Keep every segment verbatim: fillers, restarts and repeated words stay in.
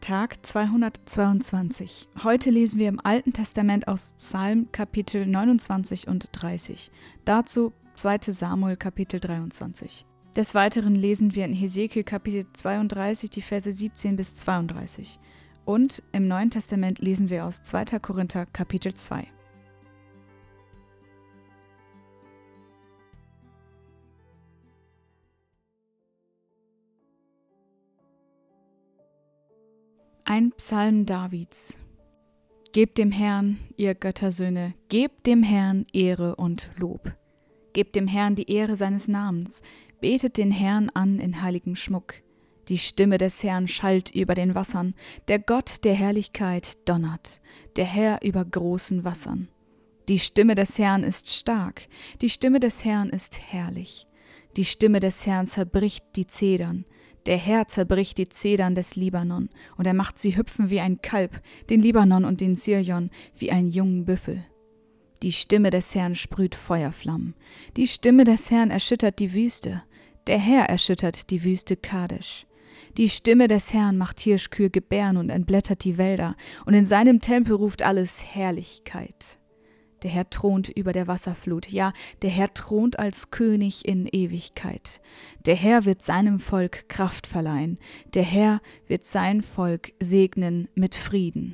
Tag zweihundertzweiundzwanzig. Heute lesen wir im Alten Testament aus Psalm Kapitel neunundzwanzig und dreißig. Dazu zweiter Samuel Kapitel dreiundzwanzig. Des Weiteren lesen wir in Hesekiel Kapitel zweiunddreißig die Verse siebzehn bis zweiunddreißig. Und im Neuen Testament lesen wir aus zweiter Korinther Kapitel zwei. Ein Psalm Davids. Gebt dem Herrn, ihr Göttersöhne, gebt dem Herrn Ehre und Lob. Gebt dem Herrn die Ehre seines Namens, betet den Herrn an in heiligem Schmuck. Die Stimme des Herrn schallt über den Wassern, der Gott der Herrlichkeit donnert, der Herr über großen Wassern. Die Stimme des Herrn ist stark, die Stimme des Herrn ist herrlich. Die Stimme des Herrn zerbricht die Zedern. Der Herr zerbricht die Zedern des Libanon, und er macht sie hüpfen wie ein Kalb, den Libanon und den Sirion wie einen jungen Büffel. Die Stimme des Herrn sprüht Feuerflammen. Die Stimme des Herrn erschüttert die Wüste. Der Herr erschüttert die Wüste Kadesh. Die Stimme des Herrn macht Hirschkühe gebären und entblättert die Wälder, und in seinem Tempel ruft alles Herrlichkeit. Der Herr thront über der Wasserflut, ja, der Herr thront als König in Ewigkeit. Der Herr wird seinem Volk Kraft verleihen, der Herr wird sein Volk segnen mit Frieden.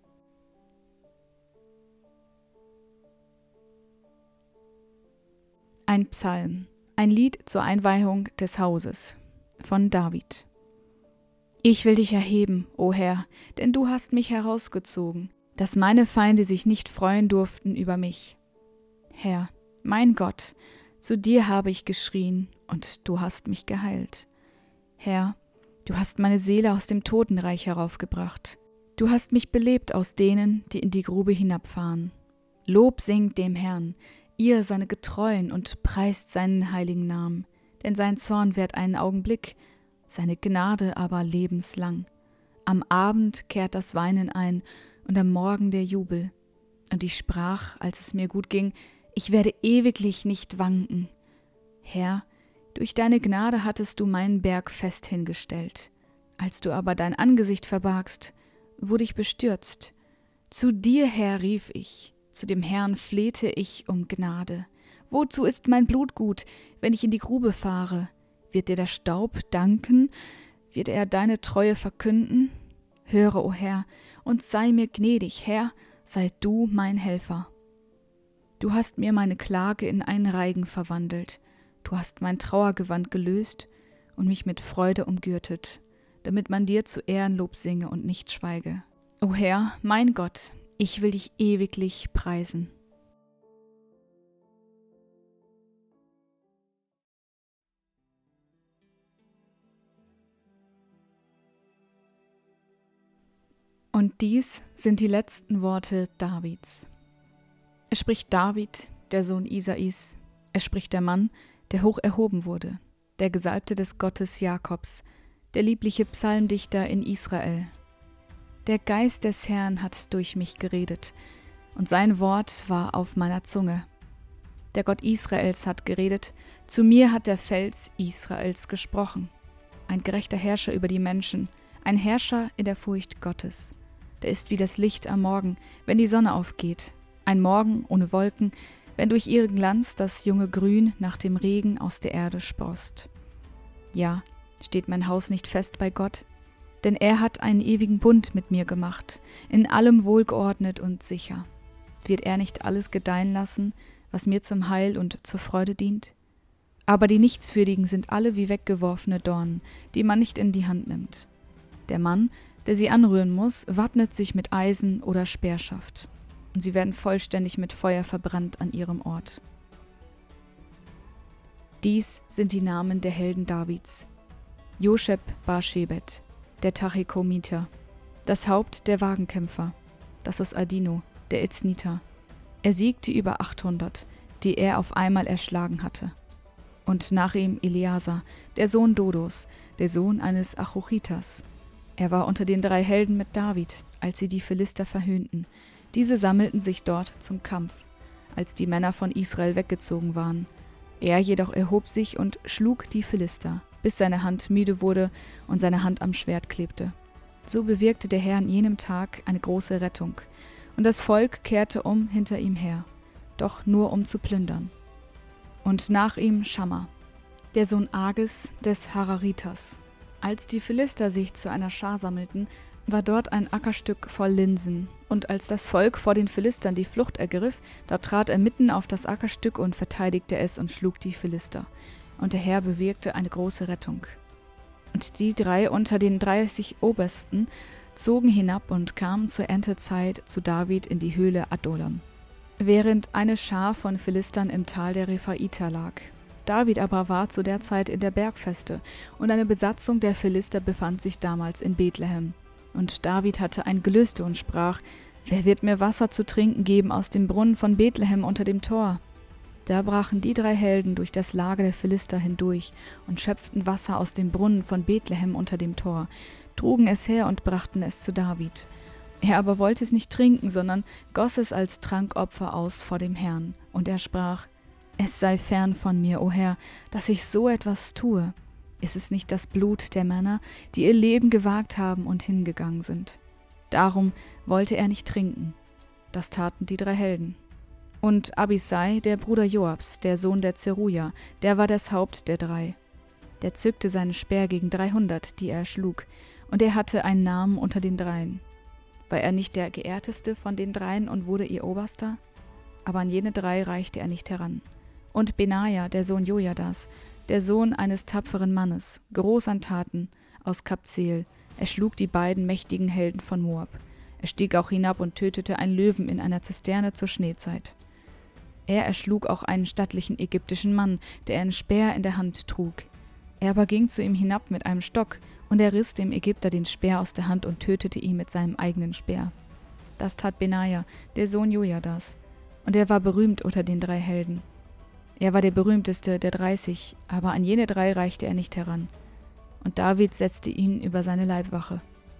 Ein Psalm, ein Lied zur Einweihung des Hauses von David. Ich will dich erheben, o Herr, denn du hast mich herausgezogen, dass meine Feinde sich nicht freuen durften über mich. Herr, mein Gott, zu dir habe ich geschrien, und du hast mich geheilt. Herr, du hast meine Seele aus dem Totenreich heraufgebracht. Du hast mich belebt aus denen, die in die Grube hinabfahren. Lob singt dem Herrn, ihr seine Getreuen, und preist seinen heiligen Namen, denn sein Zorn währt einen Augenblick, seine Gnade aber lebenslang. Am Abend kehrt das Weinen ein, und am Morgen der Jubel. Und ich sprach, als es mir gut ging, ich werde ewiglich nicht wanken. Herr, durch deine Gnade hattest du meinen Berg fest hingestellt. Als du aber dein Angesicht verbargst, wurde ich bestürzt. Zu dir, Herr, rief ich, zu dem Herrn flehte ich um Gnade. Wozu ist mein Blut gut, wenn ich in die Grube fahre? Wird dir der Staub danken? Wird er deine Treue verkünden? Höre, o Herr, und sei mir gnädig, Herr, sei du mein Helfer. Du hast mir meine Klage in einen Reigen verwandelt, du hast mein Trauergewand gelöst und mich mit Freude umgürtet, damit man dir zu Ehren Lob singe und nicht schweige. O Herr, mein Gott, ich will dich ewiglich preisen. Und dies sind die letzten Worte Davids. Es spricht David, der Sohn Isais, es spricht der Mann, der hoch erhoben wurde, der Gesalbte des Gottes Jakobs, der liebliche Psalmdichter in Israel. Der Geist des Herrn hat durch mich geredet, und sein Wort war auf meiner Zunge. Der Gott Israels hat geredet, zu mir hat der Fels Israels gesprochen. Ein gerechter Herrscher über die Menschen, ein Herrscher in der Furcht Gottes. Der ist wie das Licht am Morgen, wenn die Sonne aufgeht. Ein Morgen ohne Wolken, wenn durch ihren Glanz das junge Grün nach dem Regen aus der Erde sproßt. Ja, steht mein Haus nicht fest bei Gott? Denn er hat einen ewigen Bund mit mir gemacht, in allem wohlgeordnet und sicher. Wird er nicht alles gedeihen lassen, was mir zum Heil und zur Freude dient? Aber die Nichtswürdigen sind alle wie weggeworfene Dornen, die man nicht in die Hand nimmt. Der Mann, der sie anrühren muss, wappnet sich mit Eisen oder Speerschaft, und sie werden vollständig mit Feuer verbrannt an ihrem Ort. Dies sind die Namen der Helden Davids. Josheb Bar-Shebet, der Tachekomiter, das Haupt der Wagenkämpfer, das ist Adino, der Izniter. Er siegte über achthundert, die er auf einmal erschlagen hatte. Und nach ihm Eleazar, der Sohn Dodos, der Sohn eines Achochitas. Er war unter den drei Helden mit David, als sie die Philister verhöhnten. Diese sammelten sich dort zum Kampf, als die Männer von Israel weggezogen waren. Er jedoch erhob sich und schlug die Philister, bis seine Hand müde wurde und seine Hand am Schwert klebte. So bewirkte der Herr an jenem Tag eine große Rettung, und das Volk kehrte um hinter ihm her, doch nur um zu plündern. Und nach ihm Schamma, der Sohn Agis des Hararitas. Als die Philister sich zu einer Schar sammelten, war dort ein Ackerstück voll Linsen, und als das Volk vor den Philistern die Flucht ergriff, da trat er mitten auf das Ackerstück und verteidigte es und schlug die Philister. Und der Herr bewirkte eine große Rettung. Und die drei unter den dreißig Obersten zogen hinab und kamen zur Erntezeit zu David in die Höhle Adullam, während eine Schar von Philistern im Tal der Rephaiter lag. David aber war zu der Zeit in der Bergfeste, und eine Besatzung der Philister befand sich damals in Bethlehem. Und David hatte ein Gelüste und sprach: »Wer wird mir Wasser zu trinken geben aus dem Brunnen von Bethlehem unter dem Tor?« Da brachen die drei Helden durch das Lager der Philister hindurch und schöpften Wasser aus dem Brunnen von Bethlehem unter dem Tor, trugen es her und brachten es zu David. Er aber wollte es nicht trinken, sondern goss es als Trankopfer aus vor dem Herrn. Und er sprach: »Es sei fern von mir, o Herr, dass ich so etwas tue. Ist es nicht das Blut der Männer, die ihr Leben gewagt haben und hingegangen sind?« Darum wollte er nicht trinken. Das taten die drei Helden. Und Abisai, der Bruder Joabs, der Sohn der Zeruja, der war das Haupt der drei. Der zückte seinen Speer gegen dreihundert, die er schlug, und er hatte einen Namen unter den Dreien. War er nicht der Geehrteste von den Dreien und wurde ihr Oberster? Aber an jene drei reichte er nicht heran. Und Benaja, der Sohn Jojadas, der Sohn eines tapferen Mannes, groß an Taten, aus Kabzeel, er schlug die beiden mächtigen Helden von Moab. Er stieg auch hinab und tötete einen Löwen in einer Zisterne zur Schneezeit. Er erschlug auch einen stattlichen ägyptischen Mann, der einen Speer in der Hand trug. Er aber ging zu ihm hinab mit einem Stock, und er riss dem Ägypter den Speer aus der Hand und tötete ihn mit seinem eigenen Speer. Das tat Benaja, der Sohn Jojadas, und er war berühmt unter den drei Helden. Er war der berühmteste der dreißig, aber an jene drei reichte er nicht heran. Und David setzte ihn über seine Leibwache.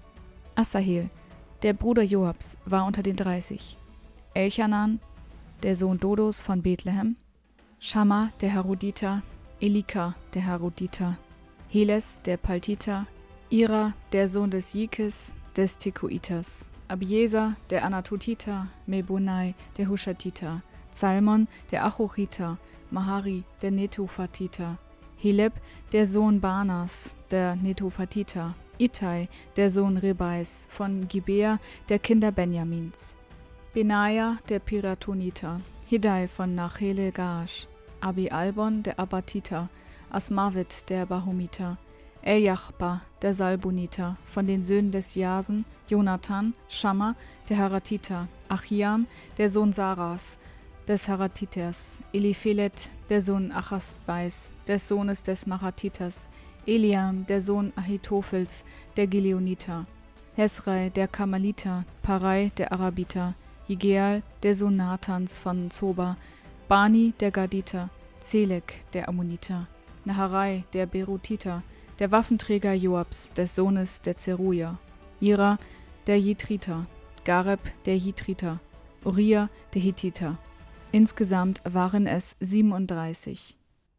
Asahel, der Bruder Joabs, war unter den dreißig. Elchanan, der Sohn Dodos von Bethlehem, Schamma, der Haruditer, Elika, der Haruditer, Heles, der Paltiter, Ira, der Sohn des Jikes, des Tekuiters, Abieser, der Anatotiter, Mebunai, der Hushatiter, Zalmon, der Achochiter, Mahari, der Netophatiter, Heleb, der Sohn Banas, der Netophatiter, Ittai, der Sohn Ribais, von Gibea, der Kinder Benjamins, Benaja, der Piratoniter, Hiddai von Nachele Gaash, Abi Albon, der Abatiter, Asmavit, der Bahomiter, Eljachba, der Salboniter, von den Söhnen des Jasen, Jonathan, Schamma, der Haratiter, Achiam, der Sohn Saras, des Haratiters, Eliphelet, der Sohn Achasbais, des Sohnes des Maratiters, Eliam, der Sohn Ahitophels, der Gileoniter, Hesrai, der Kamaliter, Parai, der Arabiter, Jigeal, der Sohn Nathans von Zoba, Bani, der Gaditer, Zelek, der Ammoniter, Naharai, der Berutiter, der Waffenträger Joabs, des Sohnes der Zeruja, Ira, der Jitriter, Gareb, der Jitriter, Uriah, der Hittiter. Insgesamt waren es siebenunddreißig.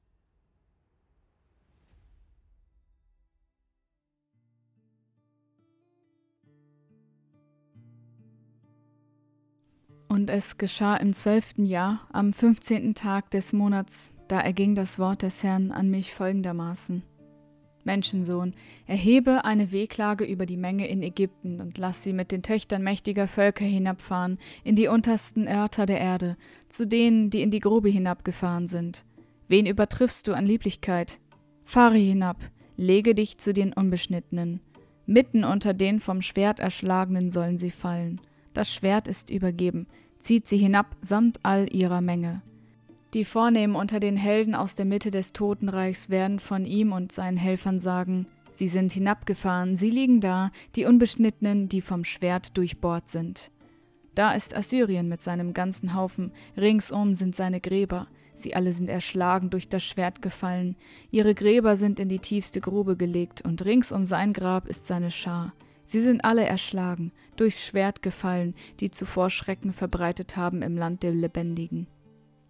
Und es geschah im zwölften Jahr, am fünfzehnten Tag des Monats, da erging das Wort des Herrn an mich folgendermaßen: Menschensohn, erhebe eine Wehklage über die Menge in Ägypten und lass sie mit den Töchtern mächtiger Völker hinabfahren in die untersten Örter der Erde, zu denen, die in die Grube hinabgefahren sind. Wen übertriffst du an Lieblichkeit? Fahre hinab, lege dich zu den Unbeschnittenen. Mitten unter den vom Schwert Erschlagenen sollen sie fallen. Das Schwert ist übergeben, zieht sie hinab samt all ihrer Menge. Die Vornehmen unter den Helden aus der Mitte des Totenreichs werden von ihm und seinen Helfern sagen: Sie sind hinabgefahren, sie liegen da, die Unbeschnittenen, die vom Schwert durchbohrt sind. Da ist Assyrien mit seinem ganzen Haufen, ringsum sind seine Gräber, sie alle sind erschlagen, durch das Schwert gefallen, ihre Gräber sind in die tiefste Grube gelegt, und rings um sein Grab ist seine Schar. Sie sind alle erschlagen, durchs Schwert gefallen, die zuvor Schrecken verbreitet haben im Land der Lebendigen.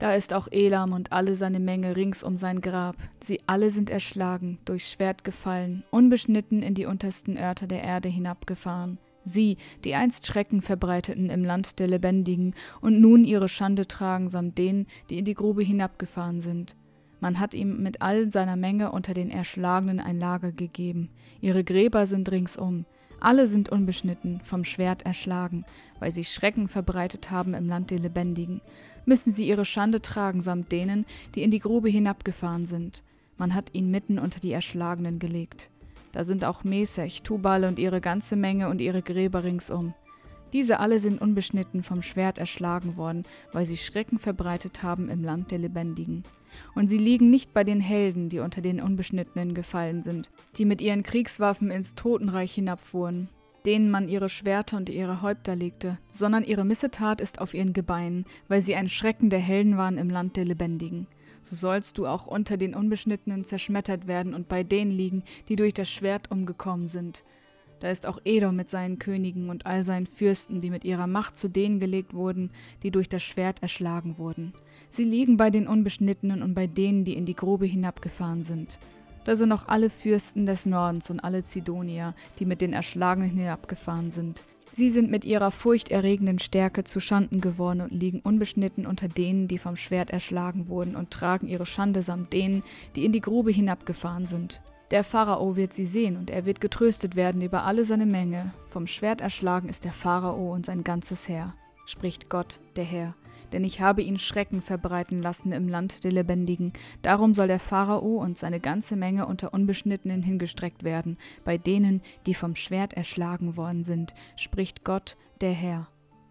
Da ist auch Elam und alle seine Menge rings um sein Grab. Sie alle sind erschlagen, durchs Schwert gefallen, unbeschnitten in die untersten Örter der Erde hinabgefahren. Sie, die einst Schrecken verbreiteten im Land der Lebendigen und nun ihre Schande tragen samt denen, die in die Grube hinabgefahren sind. Man hat ihm mit all seiner Menge unter den Erschlagenen ein Lager gegeben. Ihre Gräber sind ringsum. Alle sind unbeschnitten, vom Schwert erschlagen, weil sie Schrecken verbreitet haben im Land der Lebendigen. Müssen sie ihre Schande tragen samt denen, die in die Grube hinabgefahren sind. Man hat ihn mitten unter die Erschlagenen gelegt. Da sind auch Mesech, Tubal und ihre ganze Menge und ihre Gräber ringsum. Diese alle sind unbeschnitten vom Schwert erschlagen worden, weil sie Schrecken verbreitet haben im Land der Lebendigen. Und sie liegen nicht bei den Helden, die unter den Unbeschnittenen gefallen sind, die mit ihren Kriegswaffen ins Totenreich hinabfuhren, denen man ihre Schwerter und ihre Häupter legte, sondern ihre Missetat ist auf ihren Gebeinen, weil sie ein Schrecken der Helden waren im Land der Lebendigen. So sollst du auch unter den Unbeschnittenen zerschmettert werden und bei denen liegen, die durch das Schwert umgekommen sind. Da ist auch Edom mit seinen Königen und all seinen Fürsten, die mit ihrer Macht zu denen gelegt wurden, die durch das Schwert erschlagen wurden. Sie liegen bei den Unbeschnittenen und bei denen, die in die Grube hinabgefahren sind. Da sind auch alle Fürsten des Nordens und alle Zidonier, die mit den Erschlagenen hinabgefahren sind. Sie sind mit ihrer furchterregenden Stärke zu Schanden geworden und liegen unbeschnitten unter denen, die vom Schwert erschlagen wurden und tragen ihre Schande samt denen, die in die Grube hinabgefahren sind. Der Pharao wird sie sehen und er wird getröstet werden über alle seine Menge. Vom Schwert erschlagen ist der Pharao und sein ganzes Heer, spricht Gott, der Herr. Denn ich habe ihn Schrecken verbreiten lassen im Land der Lebendigen. Darum soll der Pharao und seine ganze Menge unter Unbeschnittenen hingestreckt werden, bei denen, die vom Schwert erschlagen worden sind, spricht Gott, der Herr.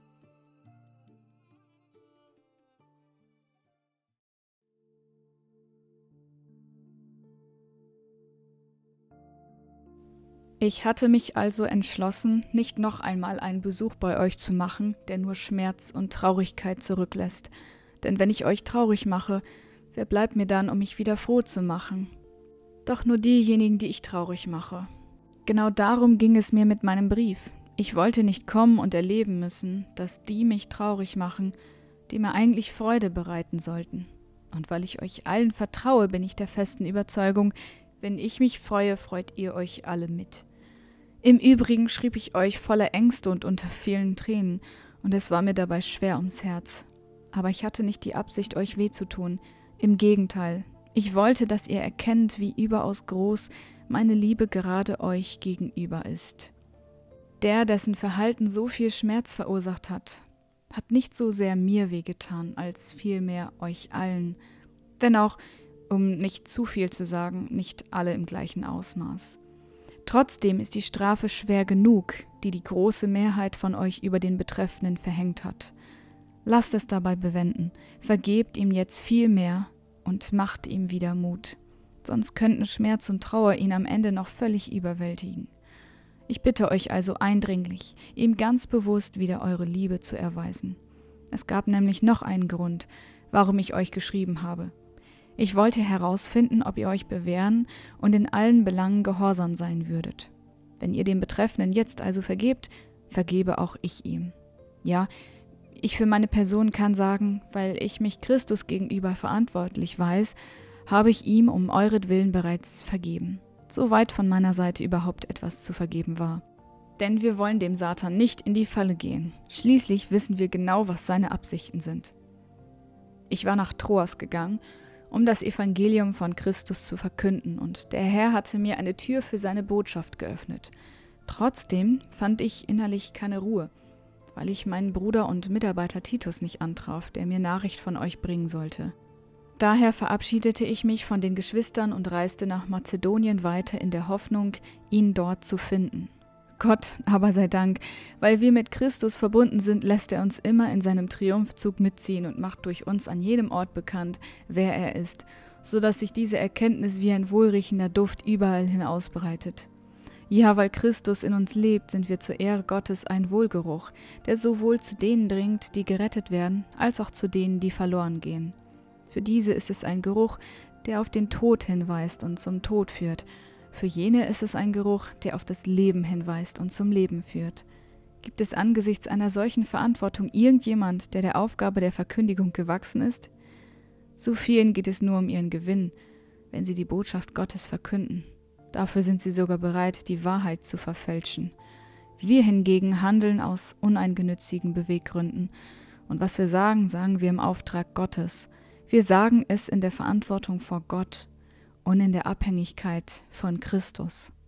Ich hatte mich also entschlossen, nicht noch einmal einen Besuch bei euch zu machen, der nur Schmerz und Traurigkeit zurücklässt. Denn wenn ich euch traurig mache, wer bleibt mir dann, um mich wieder froh zu machen? Doch nur diejenigen, die ich traurig mache. Genau darum ging es mir mit meinem Brief. Ich wollte nicht kommen und erleben müssen, dass die mich traurig machen, die mir eigentlich Freude bereiten sollten. Und weil ich euch allen vertraue, bin ich der festen Überzeugung, wenn ich mich freue, freut ihr euch alle mit. Im Übrigen schrieb ich euch voller Ängste und unter vielen Tränen, und es war mir dabei schwer ums Herz. Aber ich hatte nicht die Absicht, euch weh zu tun. Im Gegenteil, ich wollte, dass ihr erkennt, wie überaus groß meine Liebe gerade euch gegenüber ist. Der, dessen Verhalten so viel Schmerz verursacht hat, hat nicht so sehr mir wehgetan, als vielmehr euch allen. Wenn auch, um nicht zu viel zu sagen, nicht alle im gleichen Ausmaß. Trotzdem ist die Strafe schwer genug, die die große Mehrheit von euch über den Betreffenden verhängt hat. Lasst es dabei bewenden, vergebt ihm jetzt viel mehr und macht ihm wieder Mut. Sonst könnten Schmerz und Trauer ihn am Ende noch völlig überwältigen. Ich bitte euch also eindringlich, ihm ganz bewusst wieder eure Liebe zu erweisen. Es gab nämlich noch einen Grund, warum ich euch geschrieben habe. Ich wollte herausfinden, ob ihr euch bewähren und in allen Belangen gehorsam sein würdet. Wenn ihr dem Betreffenden jetzt also vergebt, vergebe auch ich ihm. Ja, ich für meine Person kann sagen, weil ich mich Christus gegenüber verantwortlich weiß, habe ich ihm um euretwillen bereits vergeben, soweit von meiner Seite überhaupt etwas zu vergeben war. Denn wir wollen dem Satan nicht in die Falle gehen. Schließlich wissen wir genau, was seine Absichten sind. Ich war nach Troas gegangen, um das Evangelium von Christus zu verkünden, und der Herr hatte mir eine Tür für seine Botschaft geöffnet. Trotzdem fand ich innerlich keine Ruhe, weil ich meinen Bruder und Mitarbeiter Titus nicht antraf, der mir Nachricht von euch bringen sollte. Daher verabschiedete ich mich von den Geschwistern und reiste nach Mazedonien weiter in der Hoffnung, ihn dort zu finden. Gott aber sei Dank, weil wir mit Christus verbunden sind, lässt er uns immer in seinem Triumphzug mitziehen und macht durch uns an jedem Ort bekannt, wer er ist, so dass sich diese Erkenntnis wie ein wohlriechender Duft überall hin ausbreitet. Ja, weil Christus in uns lebt, sind wir zur Ehre Gottes ein Wohlgeruch, der sowohl zu denen dringt, die gerettet werden, als auch zu denen, die verloren gehen. Für diese ist es ein Geruch, der auf den Tod hinweist und zum Tod führt. Für jene ist es ein Geruch, der auf das Leben hinweist und zum Leben führt. Gibt es angesichts einer solchen Verantwortung irgendjemand, der der Aufgabe der Verkündigung gewachsen ist? So vielen geht es nur um ihren Gewinn, wenn sie die Botschaft Gottes verkünden. Dafür sind sie sogar bereit, die Wahrheit zu verfälschen. Wir hingegen handeln aus uneingenützigen Beweggründen. Und was wir sagen, sagen wir im Auftrag Gottes. Wir sagen es in der Verantwortung vor Gott und in der Abhängigkeit von Christus.